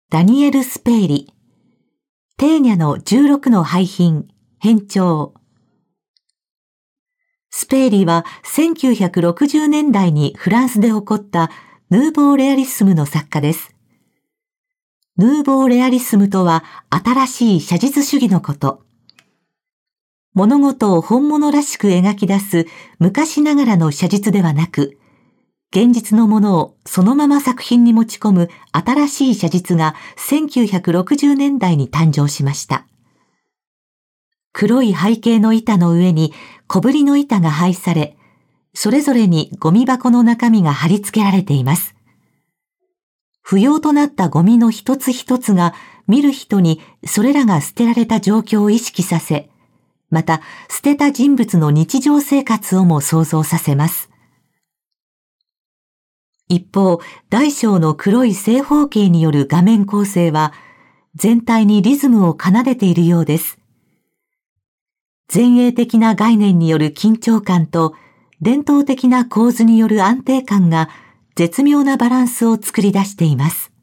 ダニエル・スペーリ。テーニャの16の廃品、編調。スペーリは1960年代にフランスで起こったヌーボーレアリスムの作家です。ヌーボーレアリスムとは新しい写実主義のこと。物事を本物らしく描き出す昔ながらの写実ではなく、現実のものをそのまま作品に持ち込む新しい写実が1960年代に誕生しました。黒い背景の板の上に小ぶりの板が配され、それぞれにゴミ箱の中身が貼り付けられています。不要となったゴミの一つ一つが見る人にそれらが捨てられた状況を意識させ、また捨てた人物の日常生活をも想像させます。一方、大小の黒い正方形による画面構成は全体にリズムを奏でているようです。前衛的な概念による緊張感と伝統的な構図による安定感が絶妙なバランスを作り出しています。